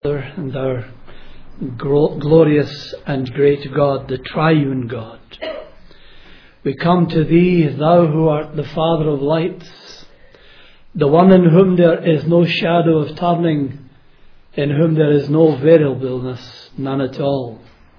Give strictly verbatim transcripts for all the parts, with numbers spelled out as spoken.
And our glorious and great God, the triune God. We come to Thee, Thou who art the Father of lights, the one in whom there is no shadow of turning, in whom there is no variableness, none at all.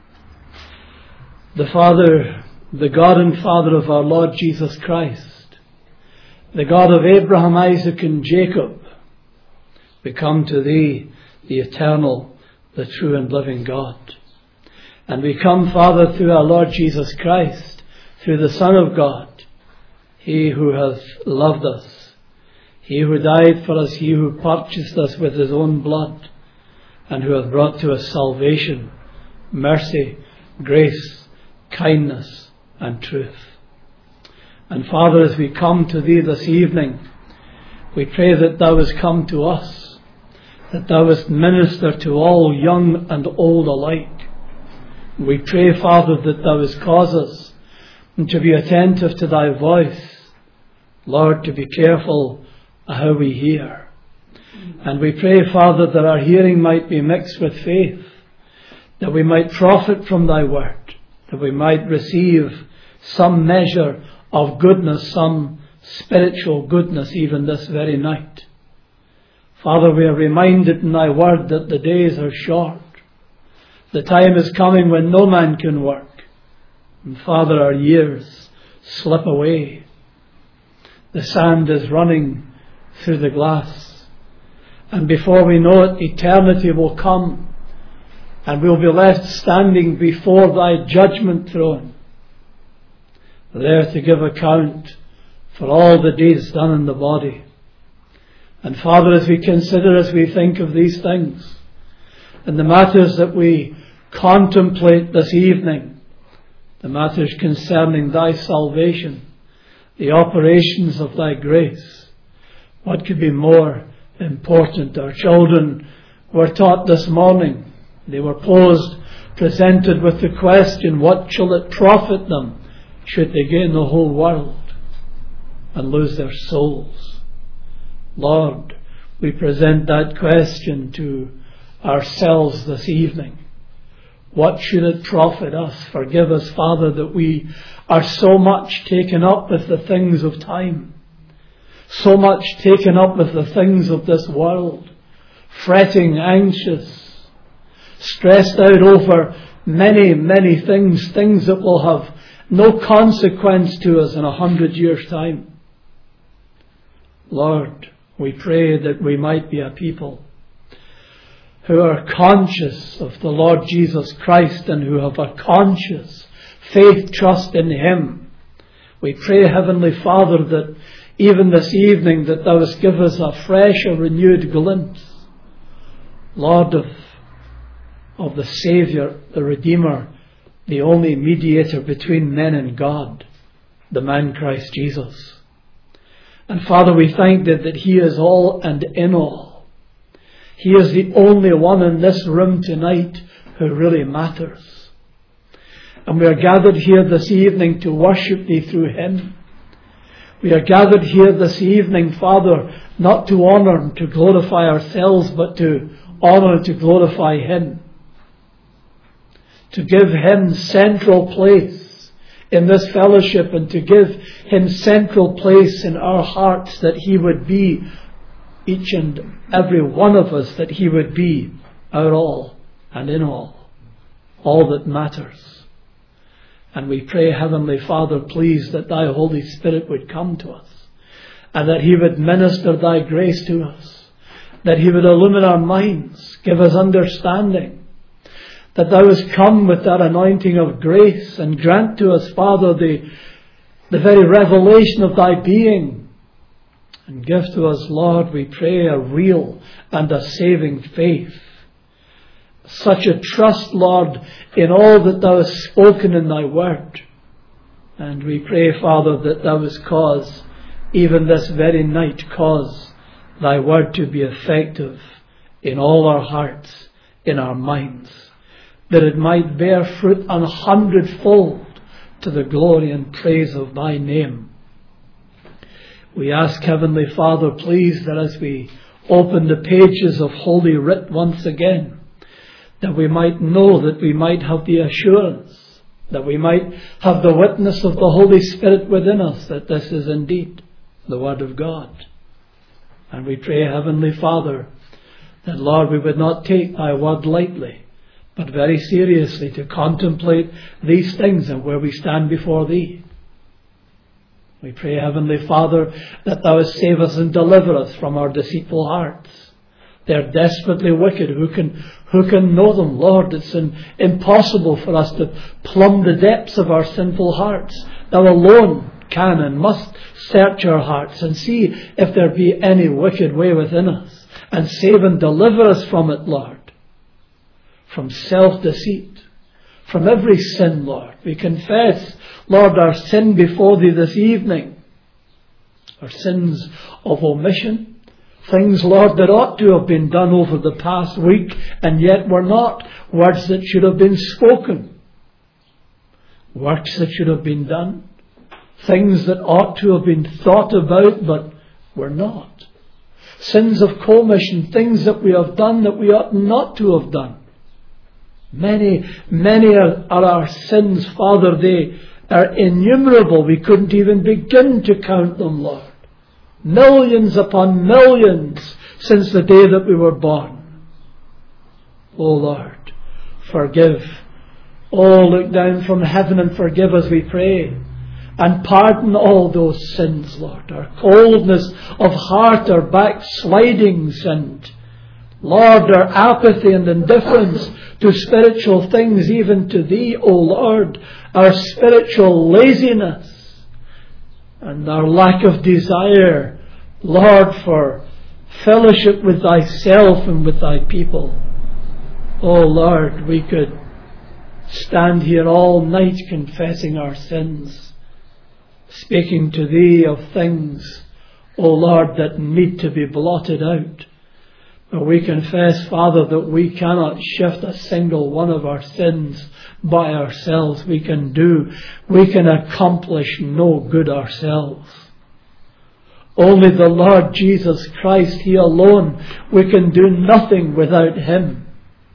The Father, the God and Father of our Lord Jesus Christ, the God of Abraham, Isaac and Jacob. We come to Thee, the eternal, the true and living God. And we come, Father, through our Lord Jesus Christ, through the Son of God, He who has loved us, He who died for us, He who purchased us with His own blood, and who hath brought to us salvation, mercy, grace, kindness, and truth. And Father, as we come to Thee this evening, we pray that Thou hast come to us, that Thou hast ministered to all, young and old alike. We pray, Father, that Thou hast caused us to be attentive to Thy voice, Lord, to be careful how we hear. And we pray, Father, that our hearing might be mixed with faith, that we might profit from Thy word, that we might receive some measure of goodness, some spiritual goodness even this very night. Father, we are reminded in Thy word that the days are short. The time is coming when no man can work. And Father, our years slip away. The sand is running through the glass. And before we know it, eternity will come. And we'll be left standing before Thy judgment throne, there to give account for all the deeds done in the body. And Father, as we consider, as we think of these things, and the matters that we contemplate this evening, the matters concerning Thy salvation, the operations of Thy grace, what could be more important? Our children were taught this morning, they were posed, presented with the question, what shall it profit them should they gain the whole world and lose their souls? Lord, we present that question to ourselves this evening. What should it profit us? Forgive us, Father, that we are so much taken up with the things of time, so much taken up with the things of this world, fretting, anxious, stressed out over many, many things, things that will have no consequence to us in a hundred years' time. Lord, we pray that we might be a people who are conscious of the Lord Jesus Christ and who have a conscious faith, trust in Him. We pray, Heavenly Father, that even this evening that Thou hast given us a fresh, a renewed glimpse, Lord, of, of the Saviour, the Redeemer, the only mediator between men and God, the man Christ Jesus. And Father, we thank Thee that He is all and in all. He is the only one in this room tonight who really matters. And we are gathered here this evening to worship Thee through Him. We are gathered here this evening, Father, not to honour and to glorify ourselves, but to honour and to glorify Him. To give Him central place in this fellowship, and to give Him central place in our hearts, that He would be each and every one of us, that He would be our all and in all, all that matters. And we pray, Heavenly Father, please that Thy Holy Spirit would come to us, and that He would minister Thy grace to us, that He would illumine our minds, give us understanding, that Thou hast come with that anointing of grace, and grant to us, Father, the, the very revelation of Thy being. And give to us, Lord, we pray, a real and a saving faith. Such a trust, Lord, in all that Thou hast spoken in Thy word. And we pray, Father, that Thou hast caused, even this very night, cause Thy word to be effective in all our hearts, in our minds, that it might bear fruit an hundredfold to the glory and praise of Thy name. We ask, Heavenly Father, please, that as we Open the pages of Holy Writ once again, that we might know, that we might have the assurance, that we might have the witness of the Holy Spirit within us, that this is indeed the Word of God. And we pray, Heavenly Father, that, Lord, we would not take Thy Word lightly, but very seriously to contemplate these things and where we stand before Thee. We pray, Heavenly Father, that Thou would save us and deliver us from our deceitful hearts. They're desperately wicked. Who can, who can know them, Lord? It's an, impossible for us to plumb the depths of our sinful hearts. Thou alone can and must search our hearts and see if there be any wicked way within us, and save and deliver us from it, Lord. From self-deceit, from every sin, Lord. We confess, Lord, our sin before Thee this evening. Our sins of omission. Things, Lord, that ought to have been done over the past week and yet were not. Words that should have been spoken. Works that should have been done. Things that ought to have been thought about but were not. Sins of commission. Things that we have done that we ought not to have done. Many, many are, are our sins, Father. They are innumerable. We couldn't even begin to count them, Lord. Millions upon millions since the day that we were born. Oh, Lord, forgive. Oh, look down from heaven and forgive us, we pray. And pardon all those sins, Lord. Our coldness of heart, our backslidings, and, Lord, our apathy and indifference to spiritual things, even to Thee, O Lord. Our spiritual laziness and our lack of desire, Lord, for fellowship with Thyself and with Thy people. Oh, Lord, we could stand here all night confessing our sins, speaking to Thee of things, O Lord, that need to be blotted out. But we confess, Father, that we cannot shift a single one of our sins by ourselves. We can do, we can accomplish no good ourselves. Only the Lord Jesus Christ, He alone. We can do nothing without Him.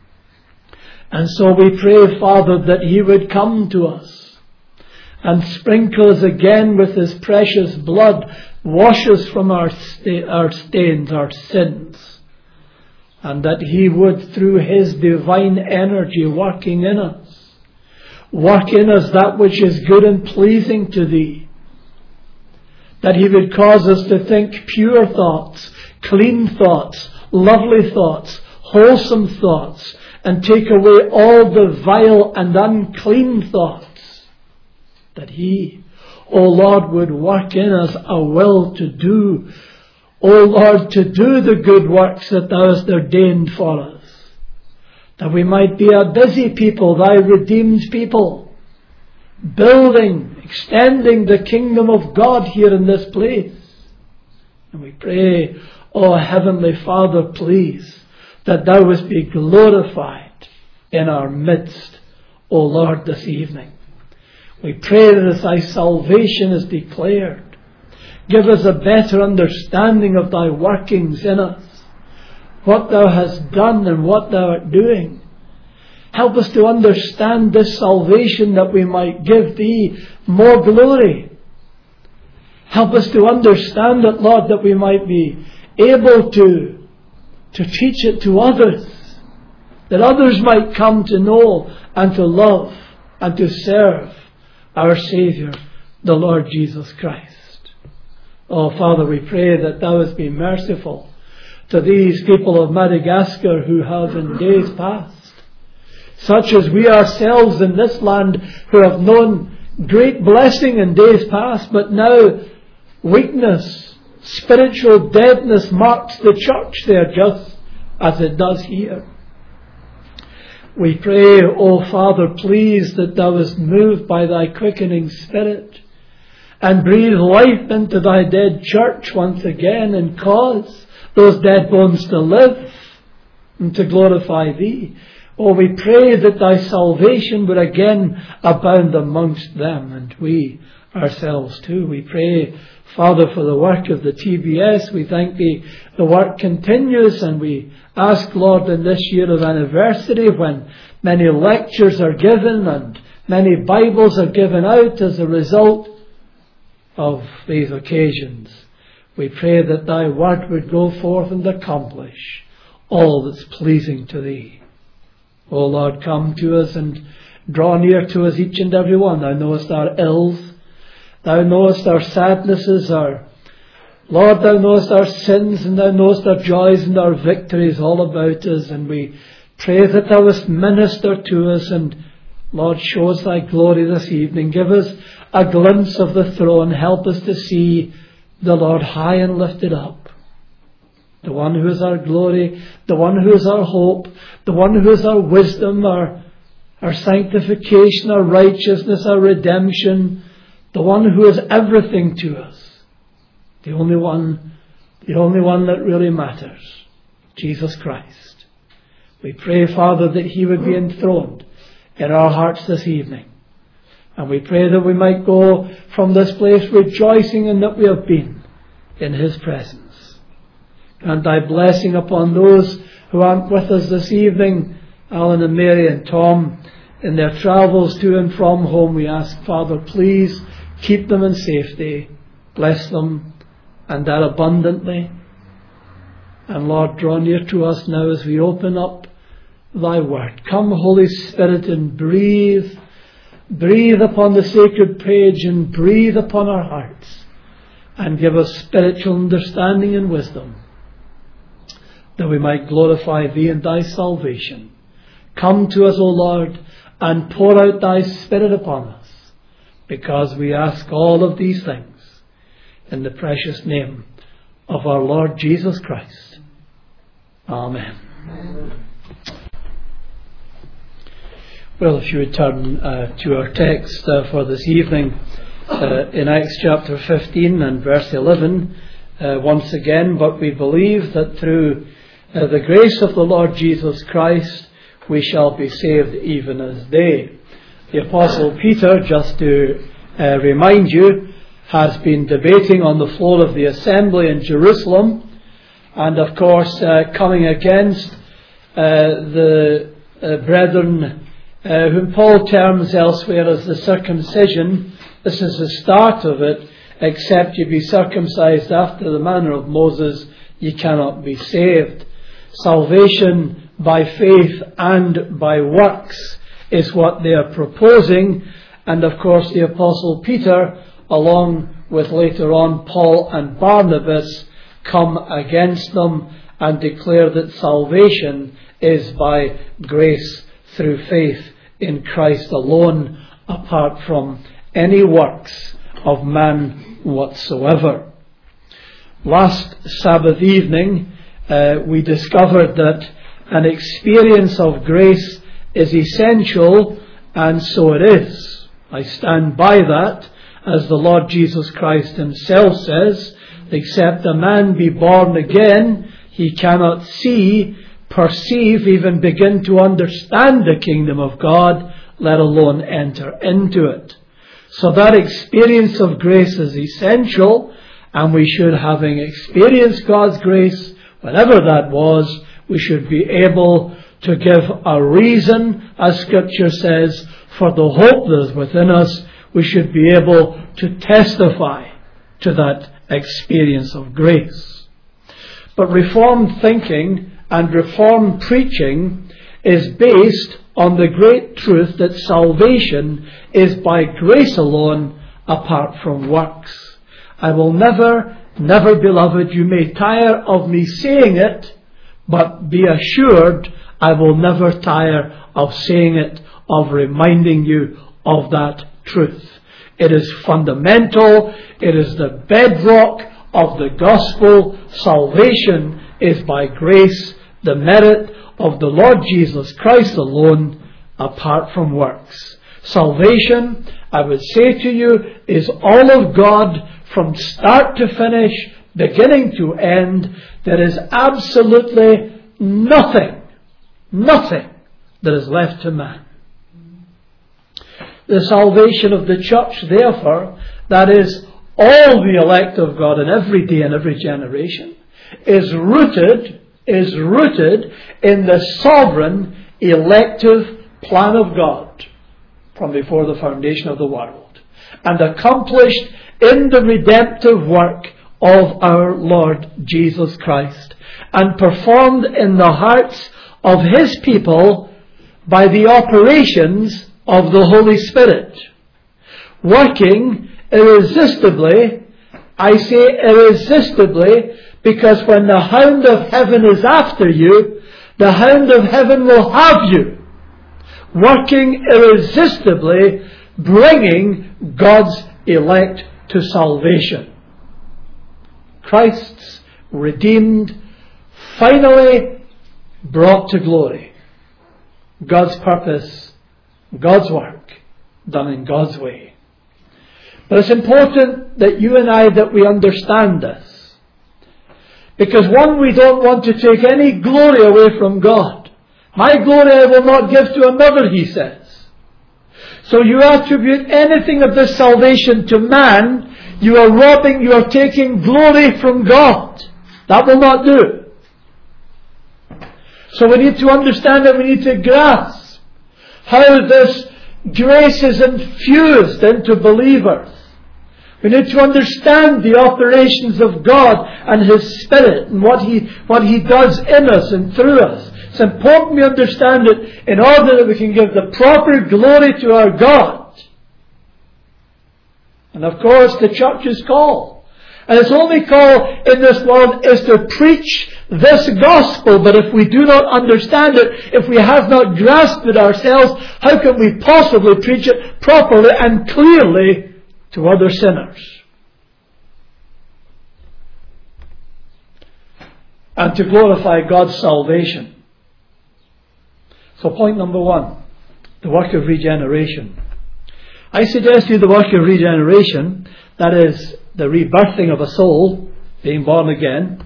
And so we pray, Father, that He would come to us and sprinkle us again with His precious blood, wash us from our, sta- our stains, our sins, and that He would, through His divine energy working in us, work in us that which is good and pleasing to Thee, that He would cause us to think pure thoughts, clean thoughts, lovely thoughts, wholesome thoughts, and take away all the vile and unclean thoughts, that He, O Lord, would work in us a will to do, O Lord, to do the good works that Thou hast ordained for us, that we might be a busy people, Thy redeemed people, building, extending the kingdom of God here in this place. And we pray, O Heavenly Father, please, that Thou wouldst be glorified in our midst, O Lord, this evening. We pray that as Thy salvation is declared, give us a better understanding of Thy workings in us, what Thou hast done and what Thou art doing. Help us to understand this salvation that we might give Thee more glory. Help us to understand it, Lord, that we might be able to, to teach it to others, that others might come to know and to love and to serve our Saviour, the Lord Jesus Christ. Oh, Father, we pray that Thou wouldst be merciful to these people of Madagascar who have in days past, such as we ourselves in this land, who have known great blessing in days past, but now weakness, spiritual deadness marks the church there just as it does here. We pray, O Father, please, that Thou wouldst move by Thy quickening Spirit and breathe life into Thy dead church once again, and cause those dead bones to live and to glorify Thee. Oh, we pray that Thy salvation would again abound amongst them, and we, ourselves too. We pray, Father, for the work of the T B S. We thank Thee the work continues, and we ask, Lord, in this year of anniversary, when many lectures are given and many Bibles are given out as a result of these occasions, we pray that Thy word would go forth and accomplish all that's pleasing to Thee. O Lord, come to us and draw near to us, each and every one. Thou knowest our ills. Thou knowest our sadnesses, our Lord, Thou knowest our sins, and Thou knowest our joys and our victories all about us. And we pray that Thou wouldst minister to us, and Lord, show us Thy glory this evening. Give us a glimpse of the throne. Help us to see the Lord high and lifted up, the one who is our glory, the one who is our hope, the one who is our wisdom, our, our sanctification, our righteousness, our redemption, the one who is everything to us, the only one, the only one that really matters, Jesus Christ. We pray, Father, that He would be enthroned in our hearts this evening. And we pray that we might go from this place rejoicing in that we have been in His presence. And Thy blessing upon those who aren't with us this evening, Alan and Mary and Tom, in their travels to and from home. We ask, Father, please keep them in safety, bless them, and that abundantly. And Lord, draw near to us now as we open up Thy word. Come, Holy Spirit, and breathe, breathe upon the sacred page, and breathe upon our hearts, and give us spiritual understanding and wisdom, that we might glorify Thee and Thy salvation. Come to us, O Lord, and pour out Thy Spirit upon us, because we ask all of these things in the precious name of our Lord Jesus Christ. Amen. Amen. Well, if you would turn uh, to our text uh, for this evening, uh, in Acts chapter fifteen and verse eleven, uh, once again, but we believe that through uh, the grace of the Lord Jesus Christ, we shall be saved even as they. The Apostle Peter, just to uh, remind you, has been debating on the floor of the assembly in Jerusalem, and of course uh, coming against uh, the uh, brethren uh, whom Paul terms elsewhere as the circumcision. This is the start of it. Except you be circumcised after the manner of Moses, ye cannot be saved. Salvation by faith and by works is what they are proposing. And of course the Apostle Peter, along with later on Paul and Barnabas, come against them and declare that salvation is by grace through faith in Christ alone, apart from any works of man whatsoever. Last Sabbath evening, uh, we discovered that an experience of grace is essential, and so it is. I stand by that, as the Lord Jesus Christ Himself says, except a man be born again, he cannot see, perceive, even begin to understand the kingdom of God, let alone enter into it. So that experience of grace is essential, and we should, having experienced God's grace, whatever that was, we should be able to give a reason, as Scripture says, for the hope that is within us. We should be able to testify to that experience of grace. But Reformed thinking and Reformed preaching is based on the great truth that salvation is by grace alone, apart from works. I will never, never, beloved, you may tire of me saying it, but be assured I will never tire of saying it, of reminding you of that truth. It is fundamental. It is the bedrock of the gospel. Salvation is by grace, the merit of the Lord Jesus Christ alone, apart from works. Salvation, I would say to you, is all of God from start to finish, beginning to end. There is absolutely nothing, nothing that is left to man. The salvation of the church, therefore, that is, all the elect of God in every day and every generation, is rooted, is rooted in the sovereign elective plan of God from before the foundation of the world, and accomplished in the redemptive work of our Lord Jesus Christ, and performed in the hearts of His people by the operations of the Holy Spirit, working irresistibly. I say irresistibly because when the hound of heaven is after you, the hound of heaven will have you, working irresistibly, bringing God's elect to salvation. Christ's redeemed, finally brought to glory. God's purpose, God's work, done in God's way. But it's important that you and I, that we understand this. Because one, we don't want to take any glory away from God. My glory I will not give to another, He says. So you attribute anything of this salvation to man, you are robbing, you are taking glory from God. That will not do. So we need to understand and we need to grasp how this grace is infused into believers. We need to understand the operations of God and His Spirit and what He, what He does in us and through us. It's important we understand it in order that we can give the proper glory to our God. And of course the church's call, and its only call in this world, is to preach this gospel. But if we do not understand it, if we have not grasped it ourselves, how can we possibly preach it properly and clearly to other sinners? And to glorify God's salvation. So point number one, the work of regeneration. I suggest to you the work of regeneration, that is, the rebirthing of a soul, being born again.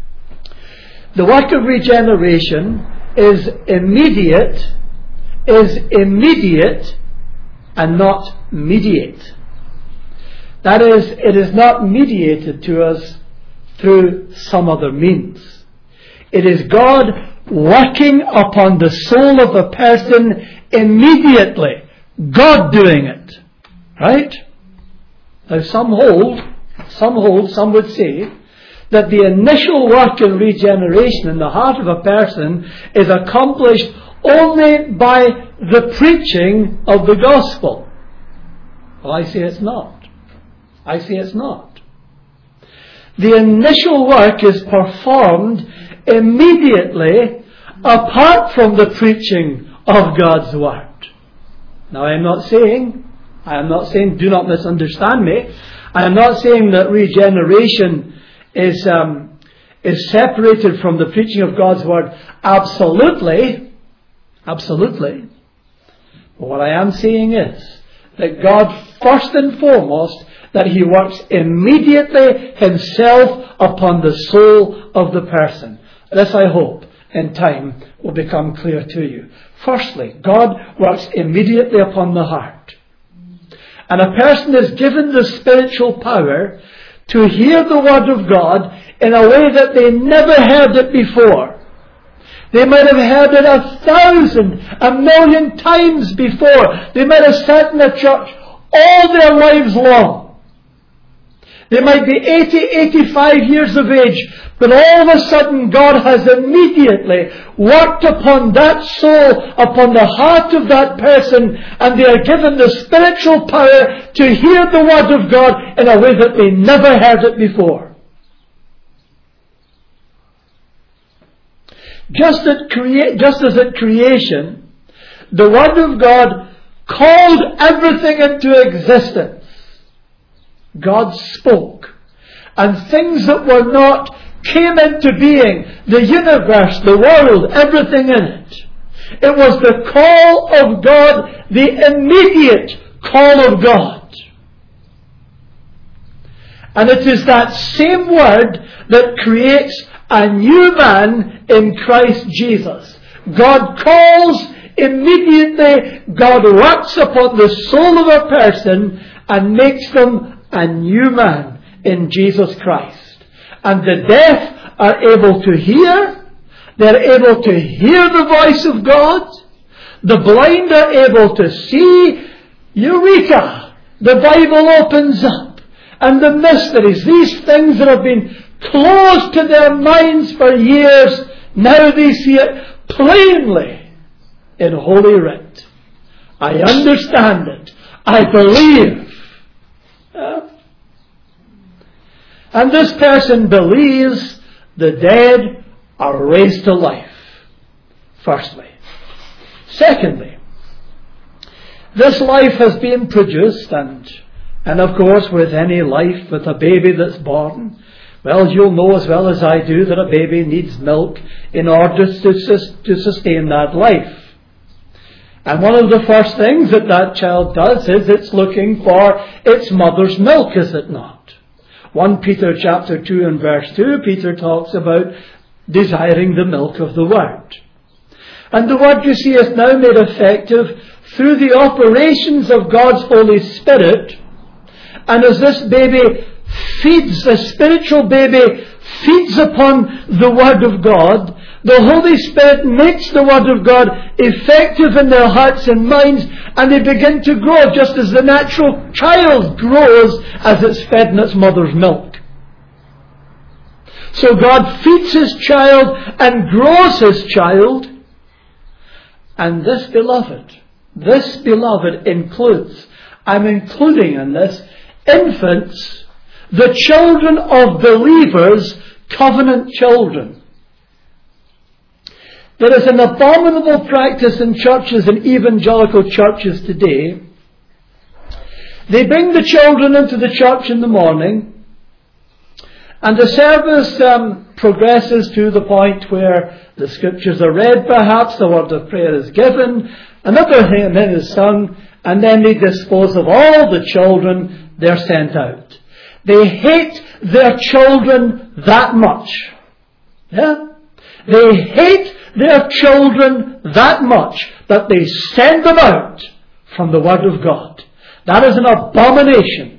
The work of regeneration is immediate, is immediate and not mediate. That is, it is not mediated to us through some other means. It is God working upon the soul of a person immediately. God doing it. Right? Now some hold, some hold, some would say, that the initial work in regeneration in the heart of a person is accomplished only by the preaching of the gospel. Well, I say it's not. I say it's not. The initial work is performed immediately apart from the preaching of God's word. Now I am not saying, I am not saying, do not misunderstand me, I am not saying that regeneration is um, is separated from the preaching of God's word. Absolutely. Absolutely. But what I am saying is that God, first and foremost, that He works immediately Himself upon the soul of the person. This, I hope, in time will become clear to you. Firstly, God works immediately upon the heart. And a person is given the spiritual power to hear the Word of God in a way that they never heard it before. They might have heard it a thousand, a million times before. They might have sat in a church all their lives long. They might be eighty, eighty-five years of age, but all of a sudden God has immediately worked upon that soul, upon the heart of that person, and they are given the spiritual power to hear the Word of God in a way that they never heard it before. Just, at crea- just as at creation, the Word of God called everything into existence. God spoke, and things that were not came into being. The universe, the world, everything in it. It was the call of God, the immediate call of God. And it is that same word that creates a new man in Christ Jesus. God calls immediately, God works upon the soul of a person and makes them a new man in Jesus Christ. And the deaf are able to hear. They're able to hear the voice of God. The blind are able to see. Eureka! The Bible opens up. And the mysteries, these things that have been closed to their minds for years, now they see it plainly in Holy Writ. I understand it. I believe. Uh, and this person believes the dead are raised to life. Firstly. Secondly, this life has been produced, and and of course with any life, with a baby that's born, well, you'll know as well as I do that a baby needs milk in order to, to sustain that life. And one of the first things that that child does is it's looking for its mother's milk, is it not? First Peter chapter two and verse two, Peter talks about desiring the milk of the Word. And the Word, you see, is now made effective through the operations of God's Holy Spirit. And as this baby feeds, the spiritual baby feeds upon the Word of God, the Holy Spirit makes the Word of God effective in their hearts and minds, and they begin to grow just as the natural child grows as it's fed in its mother's milk. So God feeds His child and grows His child. And this, beloved, this, beloved, includes, I'm including in this, infants, the children of believers, covenant children. There is an abominable practice in churches, in evangelical churches today. They bring the children into the church in the morning, and the service um, progresses to the point where the scriptures are read, perhaps, the word of prayer is given, another hymn is sung, and then they dispose of all the children. They're sent out. They hate their children that much. Yeah? They hate their children that much that they send them out from the Word of God. That is an abomination.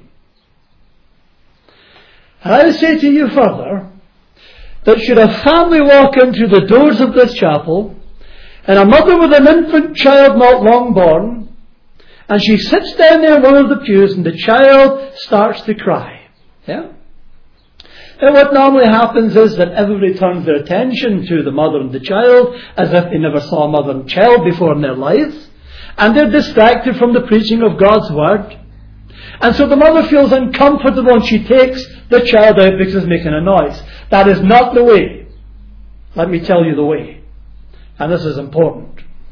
And I would say to you further, that should a family walk into the doors of this chapel, and a mother with an infant child not long born, and she sits down there in one of the pews, and the child starts to cry. Yeah? And what normally happens is that everybody turns their attention to the mother and the child, as if they never saw a mother and child before in their lives, and they're distracted from the preaching of God's Word. And so the mother feels uncomfortable, and she takes the child out because it's making a noise. That is not the way. Let me tell you the way. And this is important.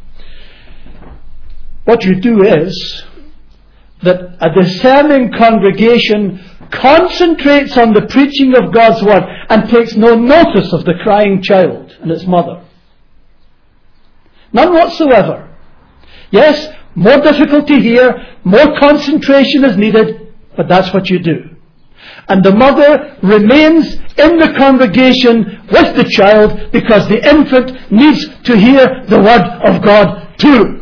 What you do is that a discerning congregation concentrates on the preaching of God's Word and takes no notice of the crying child and its mother. None whatsoever. Yes, more difficulty here, more concentration is needed, but that's what you do. And the mother remains in the congregation with the child because the infant needs to hear the Word of God too.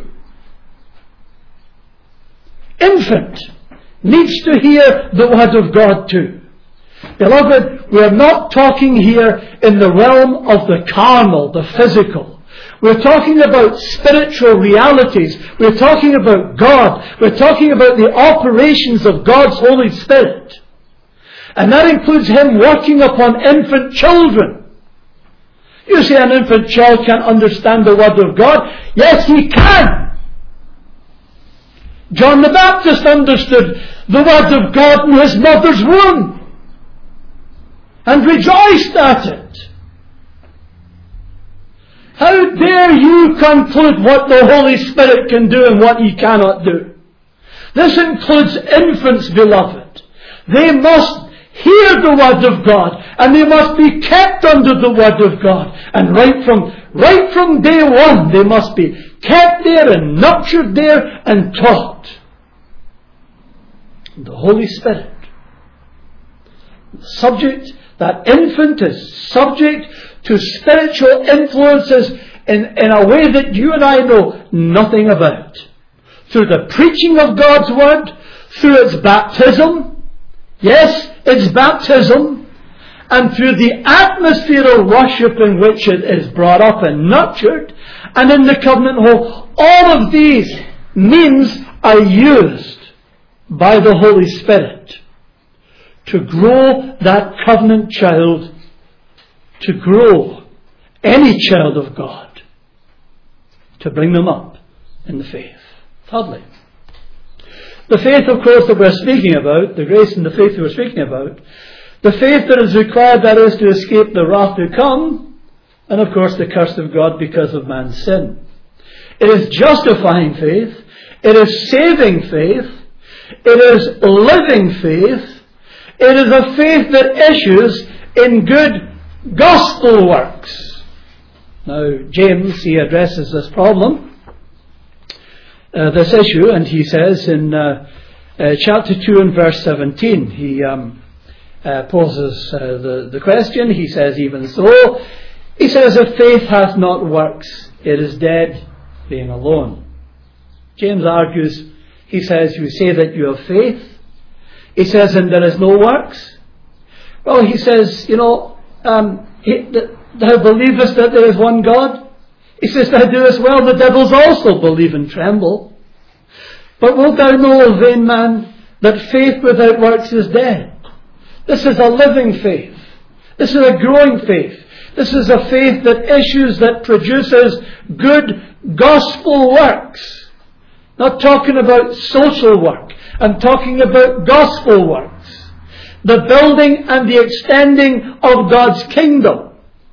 Infant needs to hear the Word of God too. Beloved, we are not talking here in the realm of the carnal, the physical. We're talking about spiritual realities. We're talking about God. We're talking about the operations of God's Holy Spirit. And that includes Him working upon infant children. You say an infant child can't understand the Word of God. Yes, he can. John the Baptist understood the Word of God in his mother's womb and rejoiced at it. How dare you conclude what the Holy Spirit can do and what He cannot do? This includes infants, beloved. They must hear the Word of God, and they must be kept under the Word of God. And right from, right from day one, they must be kept there and nurtured there and taught. The Holy Spirit. Subject, that infant is subject to spiritual influences in, in a way that you and I know nothing about. Through the preaching of God's Word, through its baptism, Yes, it's baptism, and through the atmosphere of worship in which it is brought up and nurtured, and in the covenant hall, all of these means are used by the Holy Spirit to grow that covenant child, to grow any child of God, to bring them up in the faith. Thirdly, the faith, of course, that we're speaking about, the grace and the faith that we're speaking about, the faith that is required, that is, to escape the wrath to come, and of course the curse of God because of man's sin. It is justifying faith, it is saving faith, it is living faith, it is a faith that issues in good gospel works. Now, James, he addresses this problem, uh, this issue, and he says in uh, uh, chapter two and verse seventeen, he um, uh, poses uh, the, the question. He says, even so, he says, if faith hath not works, it is dead, being alone. James argues, he says, you say that you have faith. He says, and there is no works. Well, he says, you know, um, he, the, thou believest that there is one God? He says, thou doest well, the devils also believe and tremble. But wilt thou know, O vain man, that faith without works is dead? This is a living faith. This is a growing faith. This is a faith that issues, that produces good gospel works. Not talking about social work. I'm talking about gospel works. The building and the extending of God's kingdom.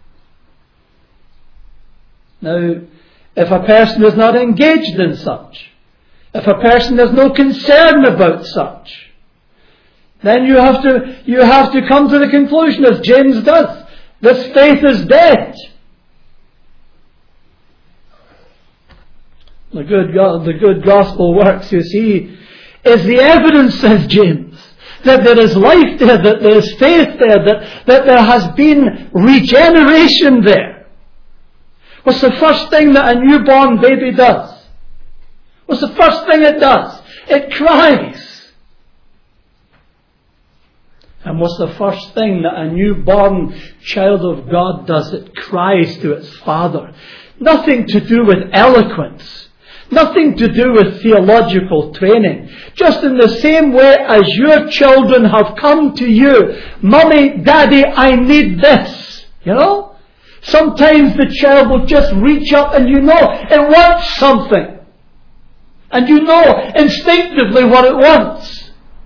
Now, if a person is not engaged in such, if a person has no concern about such, then you have to, you have to come to the conclusion, as James does, this faith is dead. The good, the good gospel works, you see, is the evidence, says James, that there is life there, that there is faith there, that, that there has been regeneration there. What's the first thing that a newborn baby does? What's the first thing it does? It cries. And what's the first thing that a newborn child of God does? It cries to its father. Nothing to do with eloquence. Nothing to do with theological training. Just in the same way as your children have come to you, Mummy, Daddy, I need this. You know? Sometimes the child will just reach up and you know it wants something. And you know instinctively what it wants.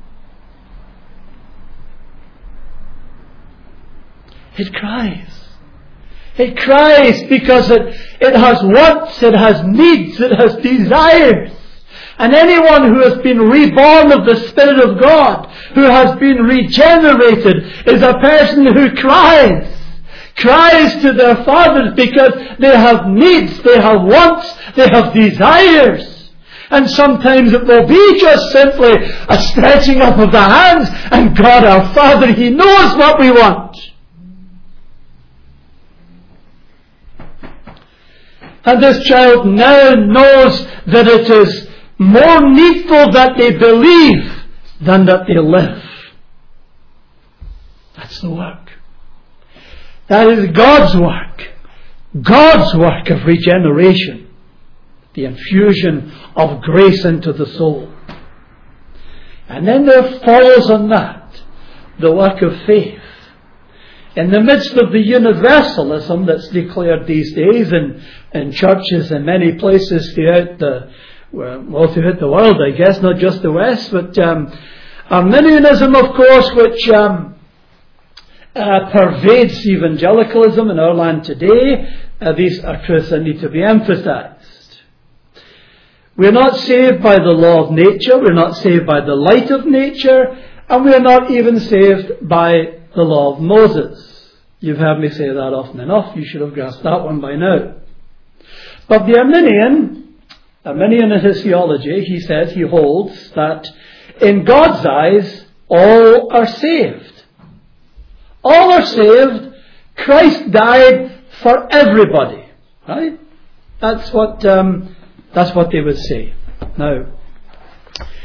It cries. It cries because it, it has wants, it has needs, it has desires. And anyone who has been reborn of the Spirit of God, who has been regenerated, is a person who cries. Cries to their fathers because they have needs, they have wants, they have desires. And sometimes it will be just simply a stretching up of the hands, and God our Father, He knows what we want. And this child now knows that it is more needful that they believe than that they live. That's the work. That is God's work. God's work of regeneration. The infusion of grace into the soul. And then there follows on that the work of faith. In the midst of the universalism that's declared these days in, in churches in many places throughout the, well, throughout the world, I guess, not just the West, but um, Arminianism, of course, which um, uh, pervades evangelicalism in our land today. Uh, these are truths that need to be emphasized. We're not saved by the law of nature, we're not saved by the light of nature, and we're not even saved by the law of Moses. You've heard me say that often enough. You should have grasped that one by now. But the Arminian, Arminian in his theology, he says, he holds that in God's eyes, all are saved. All are saved. Christ died for everybody. Right? That's what, um, that's what they would say. Now,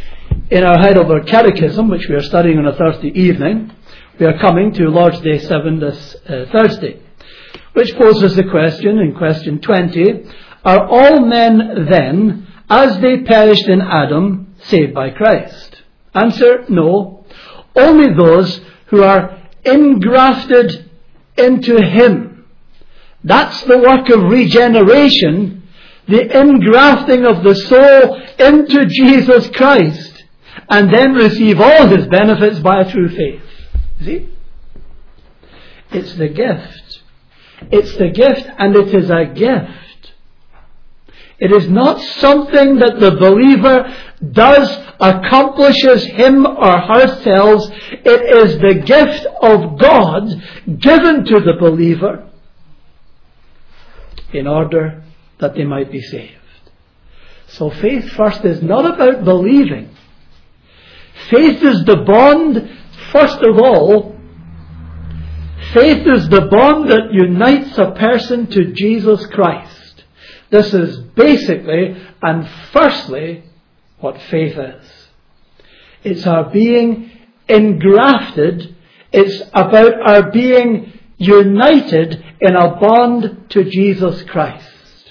in our Heidelberg Catechism, which we are studying on a Thursday evening, we are coming to Lord's Day seven this uh, Thursday, which poses the question in question twenty, are all men then, as they perished in Adam, saved by Christ? Answer, no. Only those who are engrafted into Him. That's the work of regeneration, the engrafting of the soul into Jesus Christ, and then receive all His benefits by a true faith. See? It's the gift. It's the gift, and it is a gift. It is not something that the believer does, accomplishes him or herself. It is the gift of God given to the believer in order that they might be saved. So faith first is not about believing. Faith is the bond, first of all, faith is the bond that unites a person to Jesus Christ. This is basically and firstly what faith is. It's our being engrafted. It's about our being united in a bond to Jesus Christ.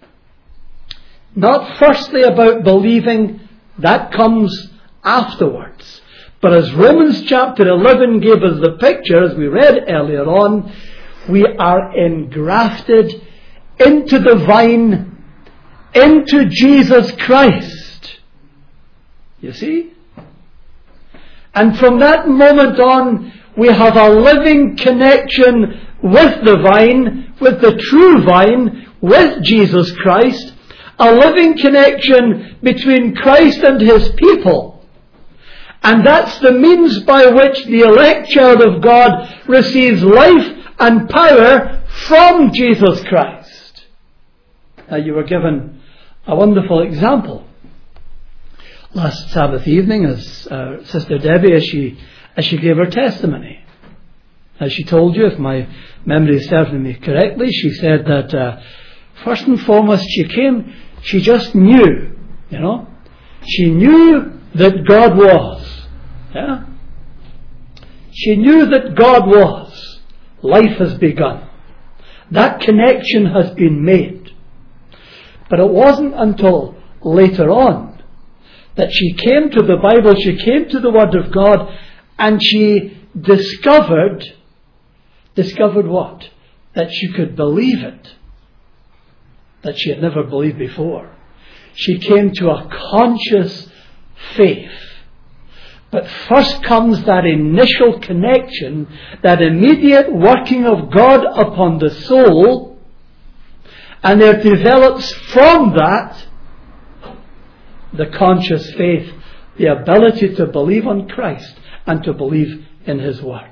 Not firstly about believing, that comes afterwards. But as Romans chapter eleven gave us the picture, as we read earlier on, we are engrafted into the vine, into Jesus Christ. You see? And from that moment on, we have a living connection with the vine, with the true vine, with Jesus Christ, a living connection between Christ and His people. And that's the means by which the elect child of God receives life and power from Jesus Christ. Now, you were given a wonderful example last Sabbath evening as uh, Sister Debbie, as she, as she gave her testimony. As she told you, if my memory is serving me correctly, she said that uh, first and foremost she came, she just knew, you know, she knew that God was. Yeah? She knew that God was. Life has begun. That connection has been made. But it wasn't until later on that she came to the Bible, she came to the Word of God, and she discovered, discovered what? That she could believe it. That she had never believed before. She came to a conscious faith. But first comes that initial connection, that immediate working of God upon the soul, and there develops from that the conscious faith, the ability to believe on Christ and to believe in His Word.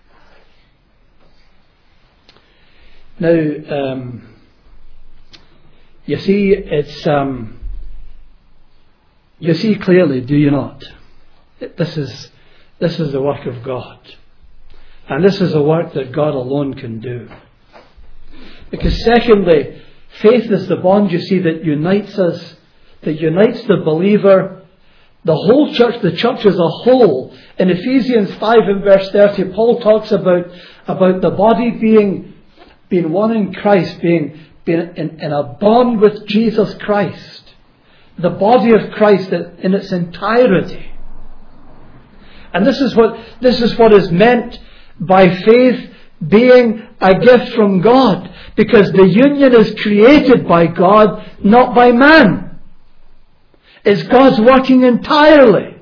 Now, um, you see, it's um, you see clearly, do you not? This is this is the work of God, and this is a work that God alone can do. Because secondly, faith is the bond, you see, that unites us, that unites the believer, the whole church, the church as a whole. In Ephesians five and verse thirty, Paul talks about, about the body being, being one in Christ, being, being in, in a bond with Jesus Christ. The body of Christ in its entirety. And this is what, this is what is meant by faith being a gift from God. Because the union is created by God, not by man. It's God's working entirely.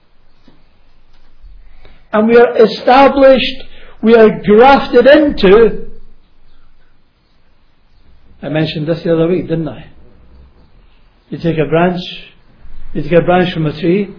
And we are established, we are grafted into. I mentioned this the other week, didn't I? You take a branch, you take a branch from a tree,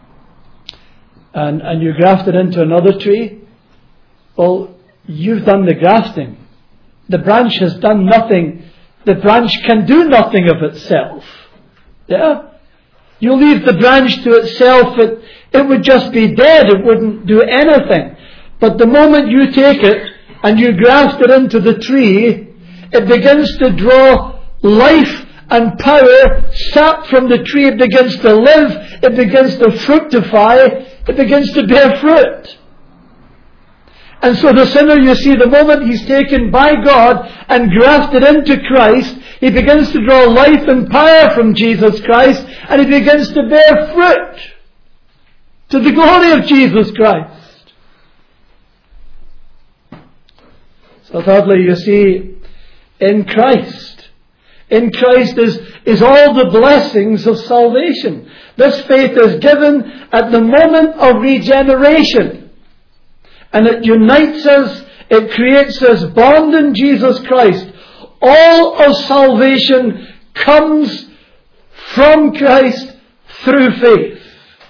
and, and you graft it into another tree. Well, you've done the grafting. The branch has done nothing. The branch can do nothing of itself. Yeah? You leave the branch to itself, it, it would just be dead. It wouldn't do anything. But the moment you take it and you graft it into the tree, it begins to draw life and power sapped from the tree. It begins to live. It begins to fructify. It begins to bear fruit. And so the sinner, you see, the moment he's taken by God and grafted into Christ, he begins to draw life and power from Jesus Christ, and he begins to bear fruit to the glory of Jesus Christ. So thirdly, you see, in Christ, in Christ is, is all the blessings of salvation. This faith is given at the moment of regeneration. And it unites us, it creates this bond in Jesus Christ. All of salvation comes from Christ through faith.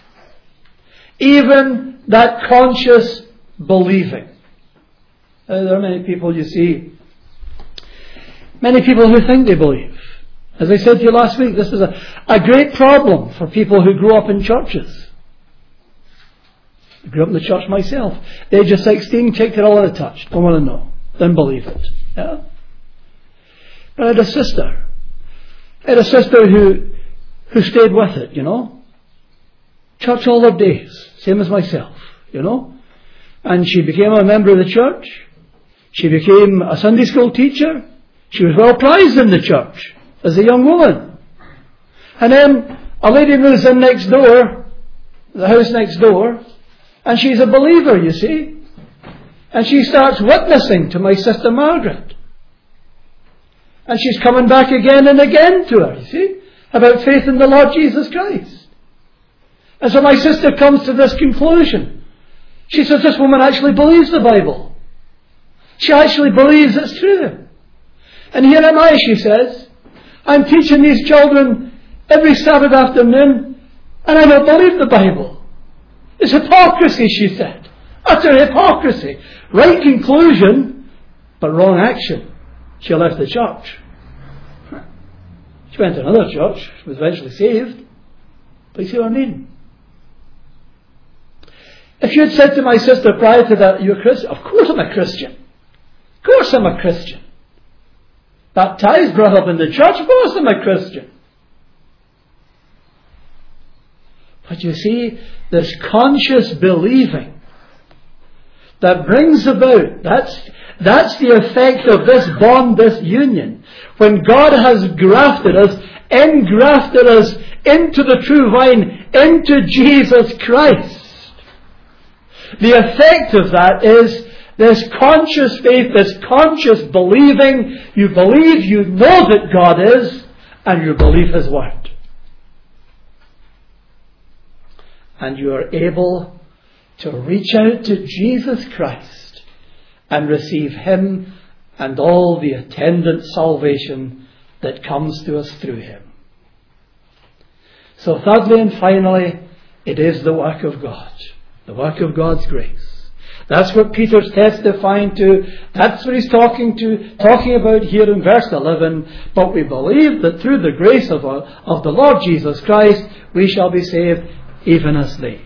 Even that conscious believing. Uh, there are many people, you see, many people who think they believe. As I said to you last week, this is a, a great problem for people who grow up in churches. I grew up in the church myself. At the age of sixteen, kicked it all out of touch. Don't want to know. Didn't believe it. Yeah? But I had a sister. I had a sister who, who stayed with it, you know. Church all her days. Same as myself, you know. And she became a member of the church. She became a Sunday school teacher. She was well prized in the church as a young woman. And then a lady moves in next door, the house next door, and she's a believer, you see. And she starts witnessing to my sister Margaret. And she's coming back again and again to her, you see, about faith in the Lord Jesus Christ. And so my sister comes to this conclusion. She says, this woman actually believes the Bible. She actually believes it's true. And here am I, she says. I'm teaching these children every Sabbath afternoon, and I don't believe the Bible. It's hypocrisy, she said. Utter hypocrisy. Right conclusion, but wrong action. She left the church. She went to another church. She was eventually saved. But you see what I mean? If you had said to my sister prior to that, you're a Christian? Of course I'm a Christian. Of course I'm a Christian. Baptized, brought up in the church, of course I'm a Christian. But you see, this conscious believing that brings about, that's, that's the effect of this bond, this union. When God has grafted us, engrafted us into the true vine, into Jesus Christ. The effect of that is this conscious faith, this conscious believing. You believe, you know that God is, and you believe His Word. And you are able to reach out to Jesus Christ and receive Him and all the attendant salvation that comes to us through Him. So thirdly and finally, it is the work of God. The work of God's grace. That's what Peter's testifying to. That's what he's talking to, talking about here in verse eleven. But we believe that through the grace of, our, of the Lord Jesus Christ, we shall be saved even as they.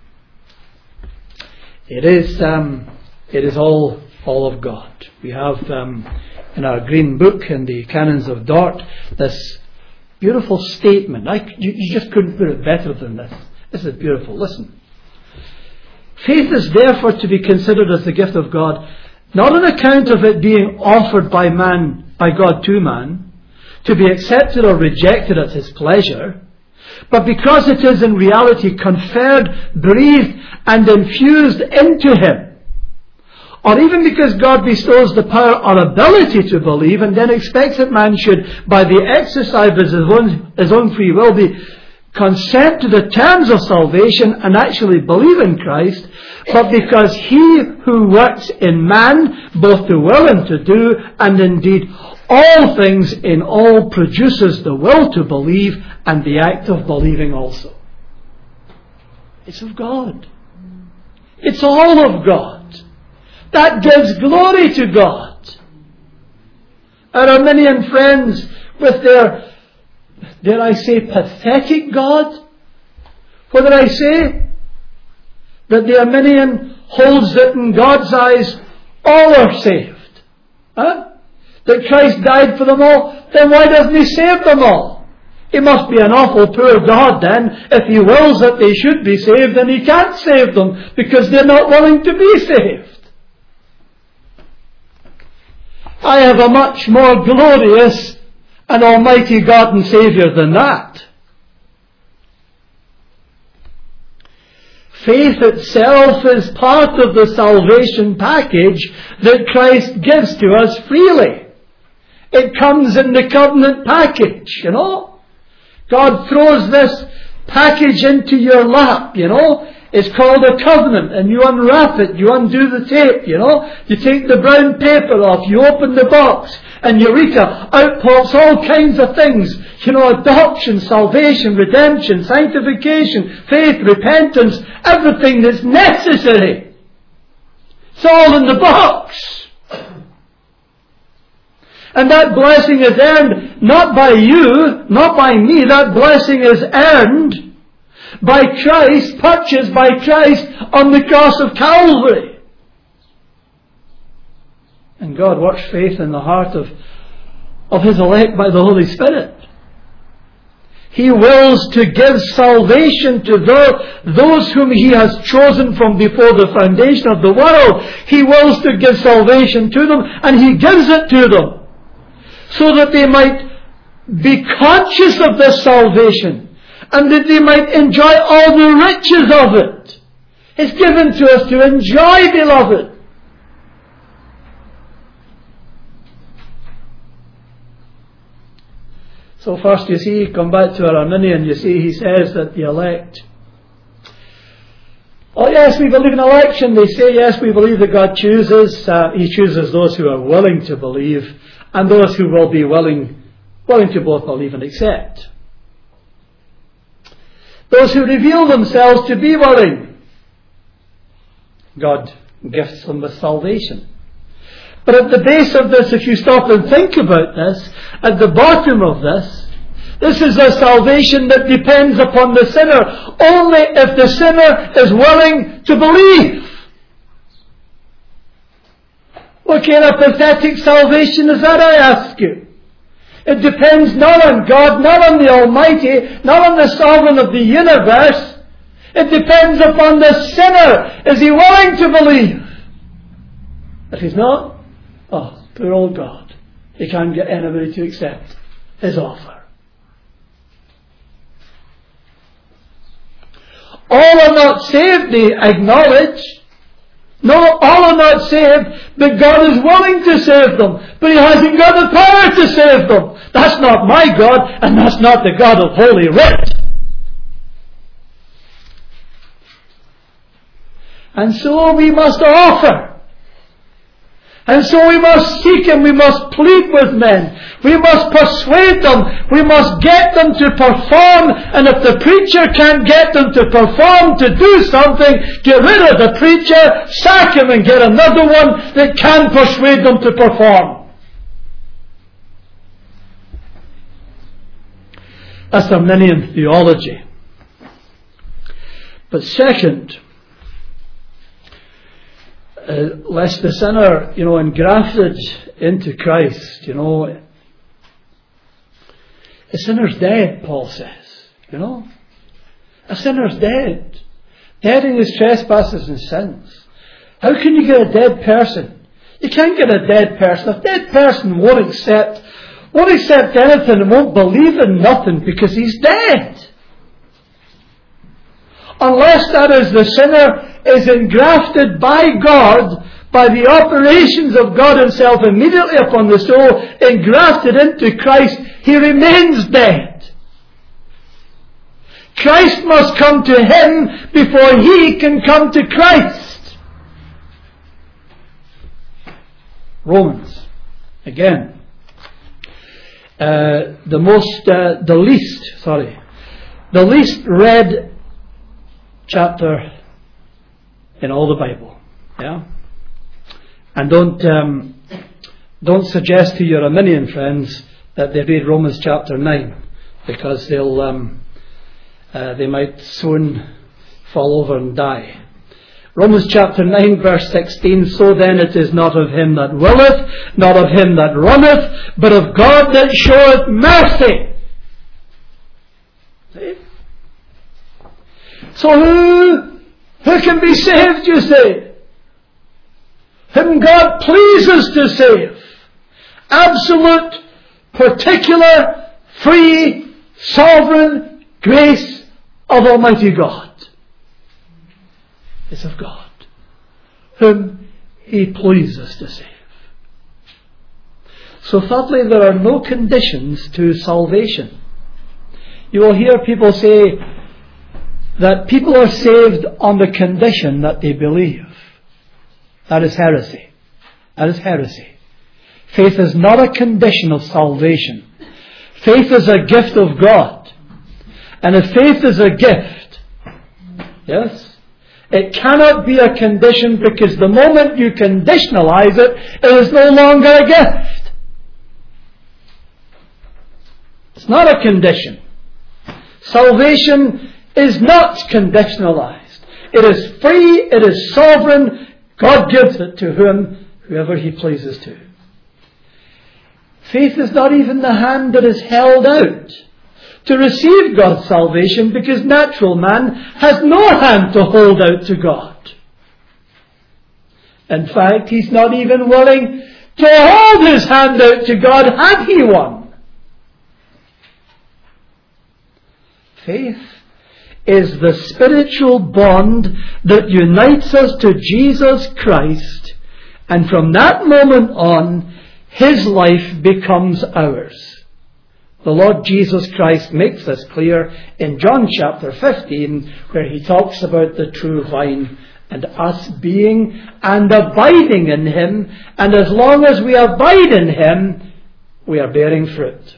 It is, um, it is all, all of God. We have um, in our green book in the Canons of Dort this beautiful statement. I, you, you just couldn't put it better than this. This is beautiful. Listen. Faith is therefore to be considered as the gift of God, not on account of it being offered by man, by God to man, to be accepted or rejected at His pleasure, but because it is in reality conferred, breathed, and infused into Him. Or even because God bestows the power or ability to believe and then expects that man should, by the exercise of his own, his own free will, be consent to the terms of salvation and actually believe in Christ, but because He who works in man both to will and to do, and indeed all things in all, produces the will to believe and the act of believing also. It's of God. It's all of God. That gives glory to God. Our Arminian friends with their, dare I say, pathetic God? What did I say? That the Arminian holds that in God's eyes all are saved. Huh? that Christ died for them all, then why doesn't He save them all? He must be an awful poor God then, if He wills that they should be saved and He can't save them because they're not willing to be saved. I have a much more glorious and almighty God and Saviour than that. Faith itself is part of the salvation package that Christ gives to us freely. It comes in the covenant package, you know. God throws this package into your lap, you know. It's called a covenant, and you unwrap it, you undo the tape, you know. You take the brown paper off, you open the box, and eureka, out pops all kinds of things. You know, adoption, salvation, redemption, sanctification, faith, repentance, everything that's necessary. It's all in the box. And that blessing is earned not by you, not by me. That blessing is earned by Christ, purchased by Christ on the cross of Calvary. And God works faith in the heart of, of His elect by the Holy Spirit. He wills to give salvation to the, those whom He has chosen from before the foundation of the world. He wills to give salvation to them, and He gives it to them so that they might be conscious of this salvation and that they might enjoy all the riches of it. It's given to us to enjoy, beloved. So first, you see, come back to our Arminian, you see, he says that the elect, oh yes, we believe in election. They say, yes, we believe that God chooses. Uh, he chooses those who are willing to believe and those who will be willing, willing to both believe and accept. Those who reveal themselves to be willing, God gifts them with salvation. But at the base of this, if you stop and think about this, at the bottom of this, this is a salvation that depends upon the sinner only if the sinner is willing to believe. What kind of pathetic salvation is that, I ask you? It depends not on God, not on the Almighty, not on the Sovereign of the universe. It depends upon the sinner. Is he willing to believe? If he's not, oh, poor old God. He can't get anybody to accept His offer. All are not saved, they acknowledge. No, all are not saved, but God is willing to save them. But He hasn't got the power to save them. That's not my God, and that's not the God of Holy Writ. And so we must offer. And so we must seek and we must plead with men. We must persuade them. We must get them to perform. And if the preacher can't get them to perform, to do something, get rid of the preacher, sack him and get another one that can persuade them to perform. That's Arminian theology. But second, Uh, lest the sinner, you know, engrafted into Christ, you know, a sinner's dead, Paul says, you know. A sinner's dead. Dead in his trespasses and sins. How can you get a dead person? You can't get a dead person. A dead person won't accept, won't accept anything and won't believe in nothing because he's dead. Unless that is the sinner is engrafted by God, by the operations of God Himself immediately upon the soul, engrafted into Christ, he remains dead. Christ must come to him before he can come to Christ. Romans, again, uh, the most, uh, the least, sorry, the least read chapter in all the Bible, yeah. And don't um, don't suggest to your Arminian friends that they read Romans chapter nine, because they'll um, uh, they might soon fall over and die. Romans chapter nine verse sixteen, so then it is not of him that willeth, not of him that runneth, but of God that showeth mercy. See? So who, who can be saved, you say? Whom God pleases to save. Absolute, particular, free, sovereign grace of Almighty God. It's of God, whom He pleases to save. So thirdly, there are no conditions to salvation. You will hear people say that people are saved on the condition that they believe. That is heresy. That is heresy. Faith is not a condition of salvation. Faith is a gift of God. And if faith is a gift, yes, it cannot be a condition, because the moment you conditionalize it, it is no longer a gift. It's not a condition. Salvation is not conditionalized. It is free, it is sovereign. God gives it to whom, whoever He pleases to. Faith is not even the hand that is held out to receive God's salvation, because natural man has no hand to hold out to God. In fact, he's not even willing to hold his hand out to God had he one. Faith is the spiritual bond that unites us to Jesus Christ, and from that moment on, His life becomes ours. The Lord Jesus Christ makes this clear in John chapter fifteen, where He talks about the true vine and us being and abiding in Him, and as long as we abide in Him, we are bearing fruit.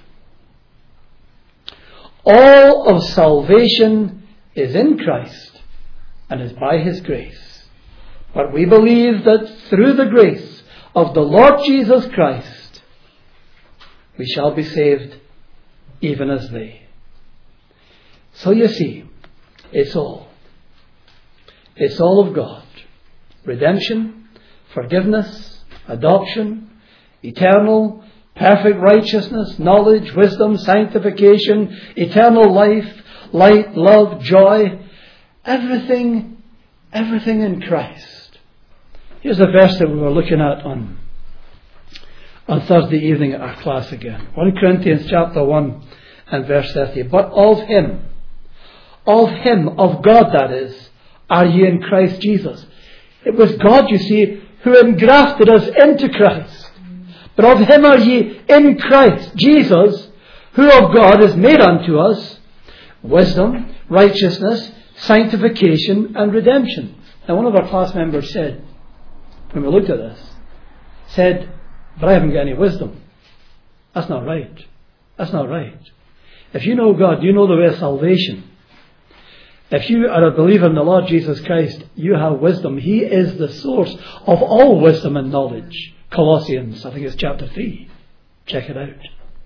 All of salvation is in Christ and is by His grace. But we believe that through the grace of the Lord Jesus Christ, we shall be saved even as they. So you see, it's all. It's all of God. Redemption, forgiveness, adoption, eternal, perfect righteousness, knowledge, wisdom, sanctification, eternal life, light, love, joy. Everything, everything in Christ. Here's a verse that we were looking at on on Thursday evening at our class again. First Corinthians chapter one and verse thirty. But of Him, of Him, of God that is, are ye in Christ Jesus. It was God, you see, who engrafted us into Christ. But of Him are ye in Christ Jesus, who of God is made unto us wisdom, righteousness, sanctification, and redemption. Now one of our class members said, when we looked at this, said, but I haven't got any wisdom. That's not right. That's not right. If you know God, you know the way of salvation. If you are a believer in the Lord Jesus Christ, you have wisdom. He is the source of all wisdom and knowledge. Colossians, I think it's chapter three. Check it out.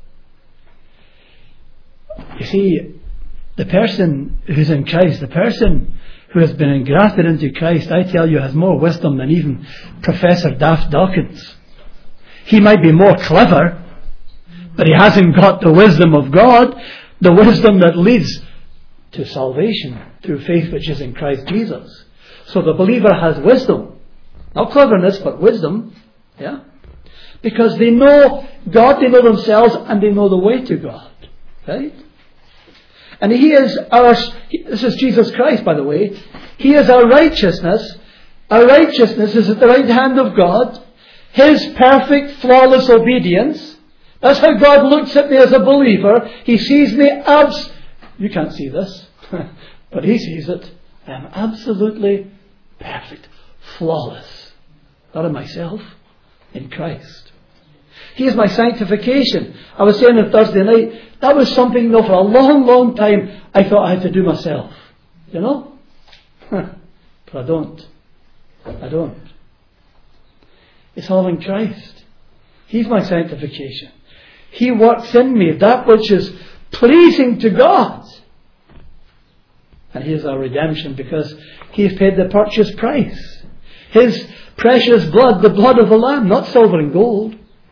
You see, the person who's in Christ, the person who has been engrafted into Christ, I tell you, has more wisdom than even Professor Daft Dawkins. He might be more clever, but he hasn't got the wisdom of God, the wisdom that leads to salvation through faith which is in Christ Jesus. So the believer has wisdom. Not cleverness, but wisdom. Yeah? Because they know God, they know themselves, and they know the way to God. Right? And He is our, this is Jesus Christ, by the way. He is our righteousness. Our righteousness is at the right hand of God. His perfect, flawless obedience. That's how God looks at me as a believer. He sees me abs... You can't see this, but He sees it. I am absolutely perfect, flawless. Not in myself, in Christ. He is my sanctification. I was saying on Thursday night, that was something, you know, for a long, long time I thought I had to do myself. You know? But I don't. I don't. It's all in Christ. He's my sanctification. He works in me that which is pleasing to God. And here's our redemption, because He's paid the purchase price. His precious blood, the blood of the Lamb, not silver and gold.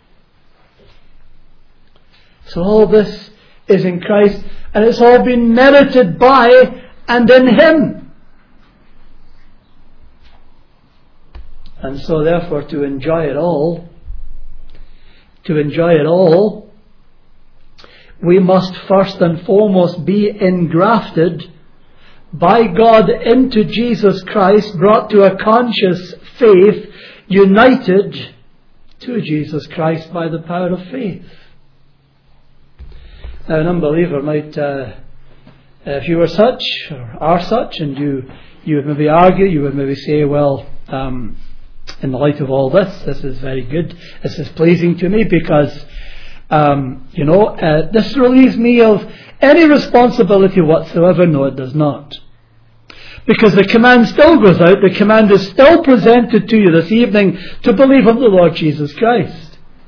So all this is in Christ, and it's all been merited by and in Him. And so therefore, to enjoy it all, to enjoy it all, we must first and foremost be engrafted by God into Jesus Christ, brought to a conscious faith, united to Jesus Christ by the power of faith. Now, an unbeliever might, uh, if you were such, or are such, and you, you would maybe argue, you would maybe say, well, um, in the light of all this, this is very good, this is pleasing to me, because, um, you know, uh, this relieves me of any responsibility whatsoever. No, it does not. Because the command still goes out, the command is still presented to you this evening to believe on the Lord Jesus Christ.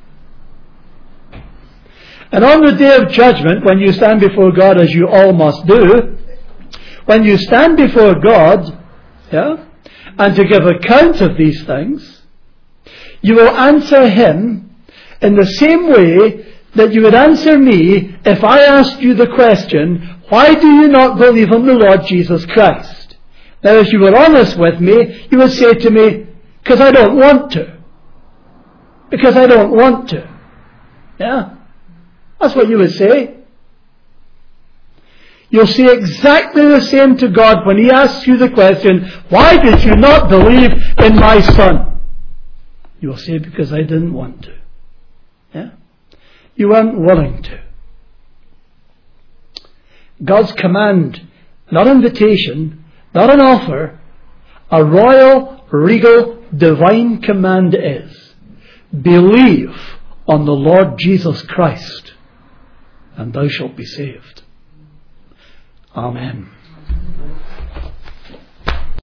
And on the day of judgment, when you stand before God, as you all must do, when you stand before God, yeah, and to give account of these things, you will answer Him in the same way that you would answer me if I asked you the question, why do you not believe on the Lord Jesus Christ? Now, if you were honest with me, you would say to me, because I don't want to. Because I don't want to. Yeah? That's what you would say. You'll say exactly the same to God when He asks you the question, why did you not believe in my Son? You will say, because I didn't want to. Yeah? You weren't willing to. God's command, not invitation, not an offer, a royal, regal, divine command is, believe on the Lord Jesus Christ, and thou shalt be saved. Amen.